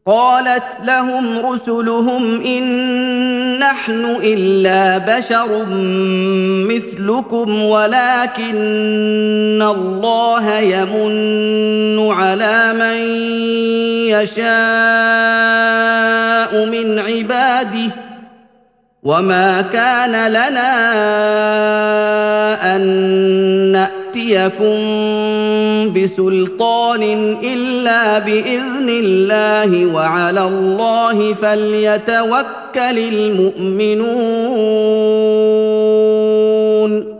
قالت لهم رسلهم إن نحن إلا بشر مثلكم ولكن الله يمن على من يشاء من عباده وما كان لنا أن نأتيكم بسلطان إلا بإذن الله وعلى الله فليتوكل المؤمنون